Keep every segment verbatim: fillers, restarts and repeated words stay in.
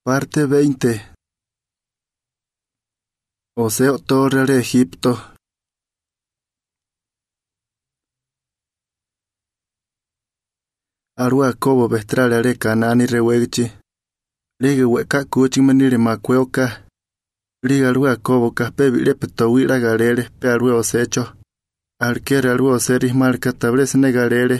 Parte veinte. Oseo torre de Egipto. Arua kobo vestrale re Canani rewegchi. Liga weka kuchi manire makweoka. Liga arua kobo kaspe bile petowira galere pe arua osecho. Arquera arua oseris marca tables negalere.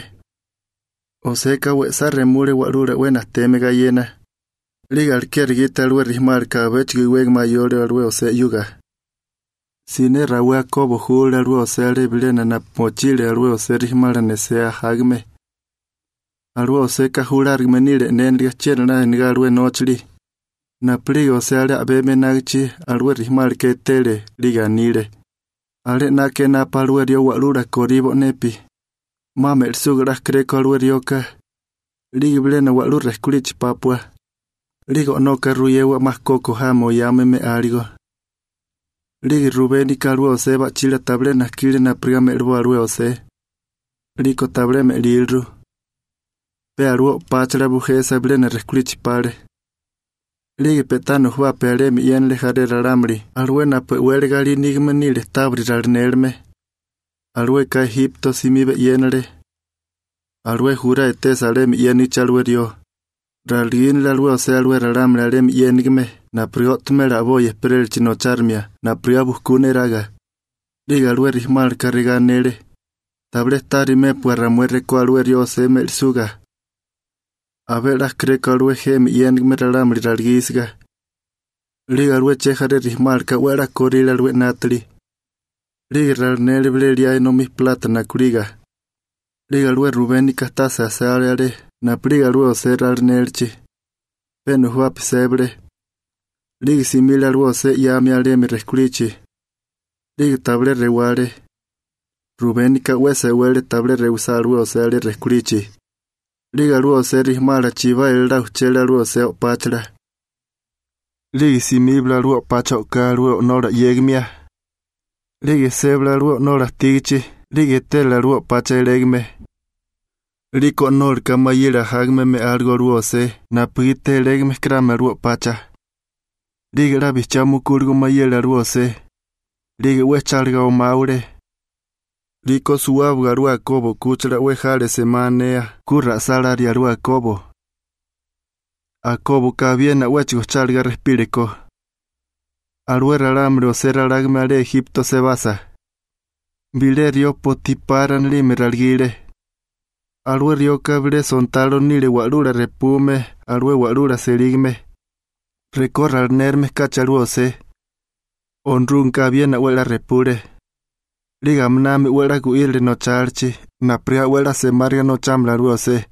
Oseka wesa remure warura buenas teme gallena. Liga arquera gita arua rismarca vech giweg mayore arua ose yuga. Sine rawa kobo hula arua osere bilena na mochile arua oseris mara nesea hagme. Arua oseka hula argmenire nenria chera na niga arua nochli. Na pligo osere abeme nagchi arua rismarca tele liga nire. Ale na ke na parua rio warura koribo nepi. Mame el sugra kreko arua rioka. Liga bilena warura eskulich papua. Liga no carruyewa más coco hamo yameme arigo. Liga Rubeni carua ose bachila tablena kile na prigame erbo arua ose. Lico tableme lilru. Pe arua pachara bujesa blena reskulich pare. Liga petano hua pereme yenle jarera ramri. Aruena pe huelgali nigmenile tabri rarnerme. Arue ka Egipto simibe yenre. Arue jura etesaleme yenichalwe rio. Ralgin la lua se alwe ralam la rem yenigme, na priot me la voy esperel chino charmia, na pria buscune raga. Liga alwe rismal carriga nere. Table stari me puerra muere co alwe rio se me el suga. A ver las creco alwe gem yenigme ralam ralgisga. Liga alwe chejare rismal ca huera coril alwe natli. Liga ral nere bleria no mis plata na curiga. Liga alwe Rubeni castasa se ale na priga luo ser arnerchi. Penu huap sebre. Liga simila luo se yami alemi reskulichi. Liga table reware. Rubenica wese wele table reusa luo se ale reskulichi. Liga luo se rismala chiva el rau chela luo se opachla. Liga simibla luo pacho ka luo nora yegmia. Liga sebla luo nora tigichi. Liga tela luo pacha elegme. Rico nor kamayira hagme me algo ruose, na pite legme krame ruo pacha. Liga rabi chamu kurgo mayela ruose. Liga wecharga o maure. Rico suabga rua kobo kuchra wejare semanea, kurra salaria rua kobo. A kobo kabiena wechigo charga respirico. Aruera lamre o sera lagme ale Egipto se basa. Vilerio potiparan lime ralgire. Alwe rio cabre sontalo nile warura repume, alwe warura serigme. Recorra al nermes cacharuose. Onrun cabiena huela repure. Liga mname huela guile no charchi, na pria huela se marga no chambla ruose.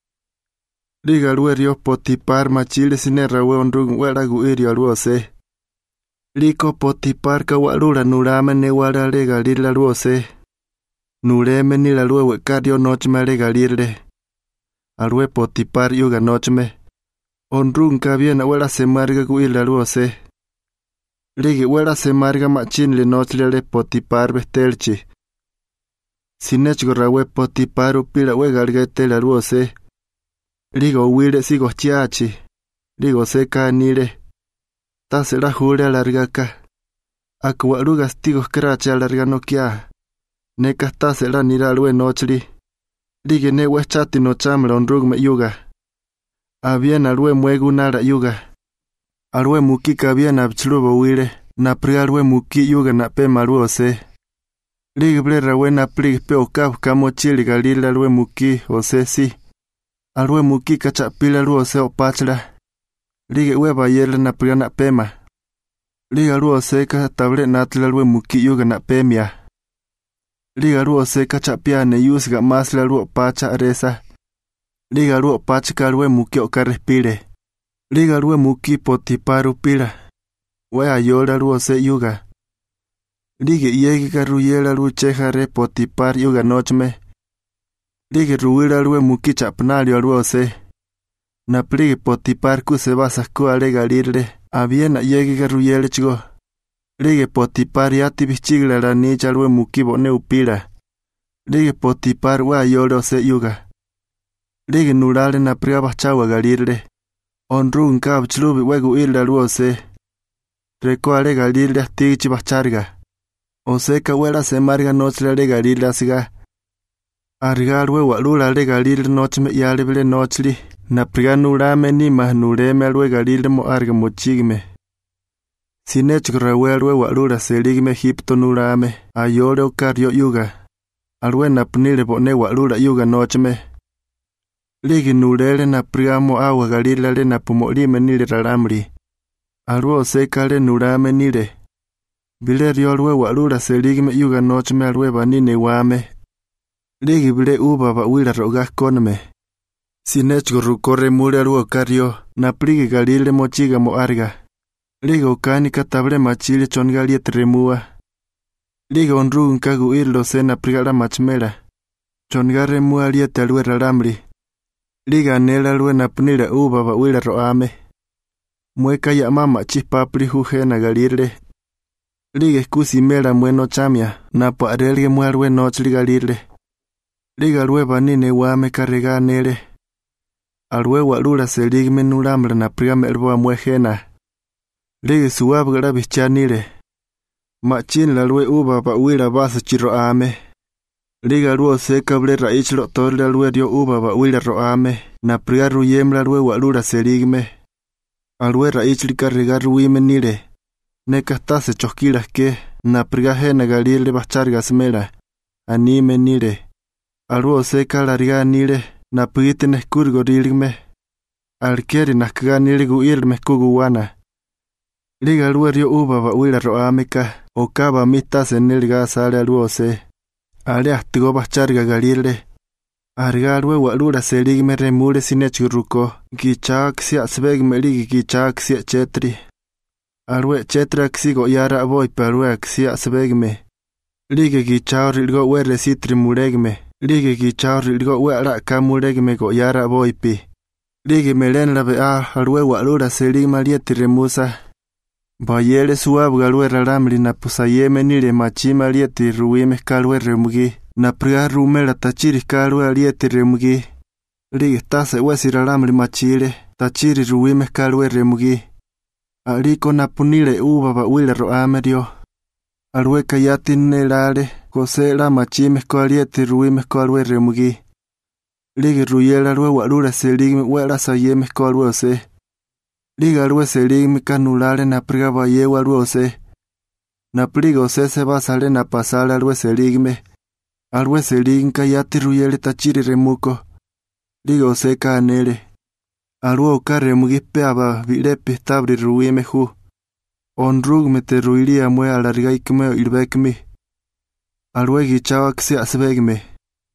Liga alwe rio potipar machile sinerra we onrun huela guirio aruose. Lico potipar ka warura nurame ne huela lega lila ruose. Nureme ni la lue wekario nochme regalirle. Alue potipar yuga nochme. Onrun cabiena huela se marga guila luose. Ligi huela se marga machin le nochle le potipar bestelchi. Sinechgo rawe potipar upila wegalgete la luose. Ligo huile sigo chiachi. Ligo seca nire. Tasela jure alargaka. Akuarugas tigos cracha alargano kia. Ne castase la nira lue nochli. Ligue ne wechati no chamla onrugme yuga. Abien alue muegu nara yuga. Alue muki kabien abchlubo wile. Na pri alue muki yuga na pe maruo se. Ligue blera we na plig pe okab kamo chili galila alue muki o se si. Alue muki kachapila luo se opachla. Ligue we bayele na pri na pema. Ligue luo se ka table natla alue muki yuga na pemia. Liga ruo se cachapiane yusga más la ruo pacha aresa. Liga ruo pacha carue muki o respire. Liga ruo muki potiparu pila. We ayola ruo se yuga. Liga yegi caruyela ruo chejare potipar yuga nochme. Liga ruila ruo muki chapnario ruo se. Na plige potipar ku se basas ku alega lirle. Abiena yegi caruyele chigo. Liga potipar yati bichigla la nicha lue mukibo ne upira. Liga potipar wa yolo se yuga. Liga nurale na priaba chawa galirle. Onru nkab chlubi wegu irla ruose. Reko ale galilda tichi bacharga. Oseka wela se marga noche ale galilda siga. Argalwe walula ale galilda noche me yale bile nochli. Na priganulame ni mahnuleme alwe galilda mo arga mochigme. Sinechgrawe walula seligme Egipto nulame. Ayole okario yuga. Alwe napnile bone walula yuga nochme. Ligi nulele na priamo awa galila le na pumolime nile ralamri. Alwe oseka le nulame nile. Bilerio alwe walula seligme yuga nochme alwe banine wame. Ligi bile uba ba wila roga konme. Sinechgru corre mule alwe okario. Na prigi galile mochiga mo arga. Liga okani katable machile chongali etremua. Liga onru nkagu irlo sena prigala machmela. Chongare mua lieta alwe ralamri. Liga nela alwe napnila uba ba wila roame. Mueka ya mama chispapri jujena galirle. Liga escusi mela mueno chamia. Napo arelge mua alwe nochli galirle. Liga alwe banine wame carrega nele. Alwe walula seligme nulamra na prigame elboa muejena. Liga suabgara bichanile. Machin la lue uba pa wila basa chiro ame. Liga luo seka ble raichlo torle lue dio uba pa wila roame. Na prigaru yemla lue walura seligme. Alue raichli carregaru wime nile. Neka stase choskilas ke. Na prigajena galile bacharga smela. Anime nile. Aluo seka larga nile. Na prigiten escurgo rilgme. Alkeri naskaga nile gu irme kuguwana. Liga luerio uba ba wila roameka. Okaba mitas en el gas ale aluose. Ale astigo bacharga galile. Argalwe walura seligme remule sinechruko. Gichak sia svegme ligi gichak sia chetri. Alwe chetra xigo yara boy palwe sia svegme. Lige gichao rilgo we resitri mulegme. Lige gichao rilgo we ara kamulegme go yara boy pi. Lige melen la bea alwe walura seligme lieti remusa. Bayele suab galwe ralamri na pusayeme nile machima lieti ruime kalwe remugi. Na priga rumela tachiri kalwe lieti remugi. Liga tase wesi ralamri machile. Tachiri ruime kalwe remugi. Aliko na punile uba ba wile roamerio. Alwe kayati nelale. Kose la machime ko lieti ruime kalwe remugi. Liga ruyela alwe walura seligme wela sayeme kalwe ose. Liga alwe seligme kanulale na priga bayewa alwe ose. Na priga ose se basale na pasale alwe seligme. Alwe seligme kayati ruyele tachiri remuko. Liga ose kanele. Alwe oka remugi peaba vilepi stabri ruime hu. Onrugme te ruilia mue alargaikme ilbekmi. Alwe gichao kse asbegme.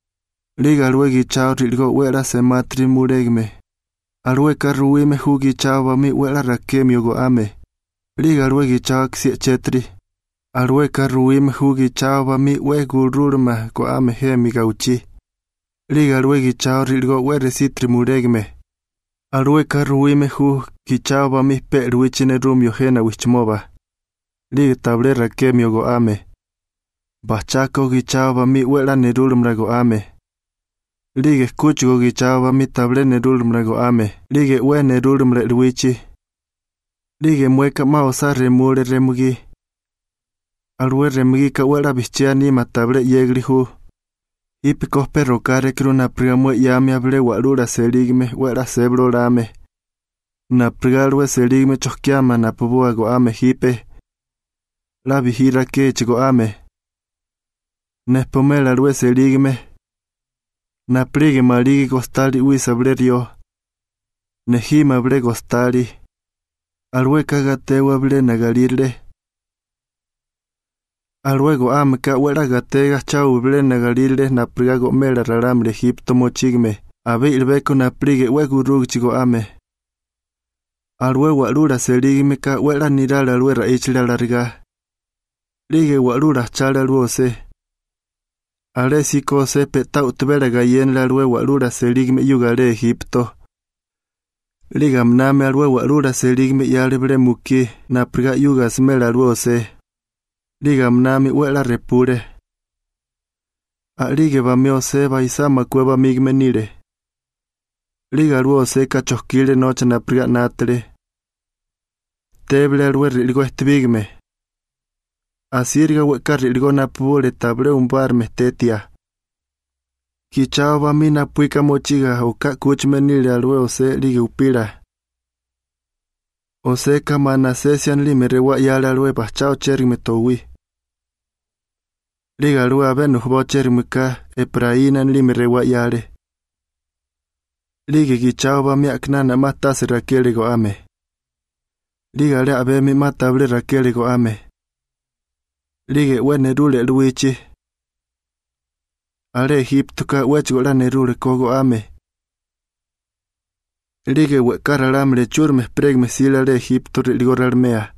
Liga alwe gichao rilgo wela se matri muregme. Alwe karruime hugi chava mi wela rakemio go ame. Liga alwe gichao ksie chetri. Alwe karruime hugi chava mi we gururma go ame hemi gauchi. Liga alwe gichao rilgo we resitri muregme. Alwe karruime hugi chava mi pe ruichine rumio hena wichmova. Liga table rakemio go ame. Bachako gichava mi wela nerurmra go ame. Lige escucho gichava mi table nerulmra go ame. Lige we nerulmra ruichi. Lige mueka maosa remule remugi. Alwe remugi ka wela bichiani matable yegrihu. Ipikos perro kare kruna prigamue yami able walura seligme wela sebro rame. Na prigalwe seligme choskiama na pubua go ame hipe. La vigila que chigo ame. Nespomela alwe seligme. Na pligue maligi costali uisablerio. Nejima ble costali. Alwe kagatewa ble nagalirle. Alwego amka wera gatega chau ble nagalirle na prigago mela raramle Egipto mochigme. Abe ilbeko na pligue wegu rugchigo ame. Alwe walura seligme ka wera nirala alwe raichila larga. Lige walura chala alwose. Ale siko sepe tau tbela gayen la alwe walura seligme yugale Egipto. Liga mname alwe walura seligme yalebre muki na priga yuga smela alwose. Liga mname wela repure. A lige ba meo seba isama kueba migmenire. Liga ruo se cachoquile noche na priga natele. Teble ruer ligo estibigme. Asirga huecarri ligo na pule table un bar mestetia. Kichao va mina puika mochiga o ka kuchmenile alwe ose liga upira. Ose kamana sesian lime rewa yale alwe bachao cheri metowi. Liga alwe avenu hbo cheri muka epraina lime rewa yale. Liga kichao va miaknana matase rakele go ame. Liga le abe mi matable rakele go ame. Liga wene rule luichi. Ale Egipto ka wechigo la nerule kogo ame. Liga we karalam le churme pregme sila le Egipto ligo ralmea.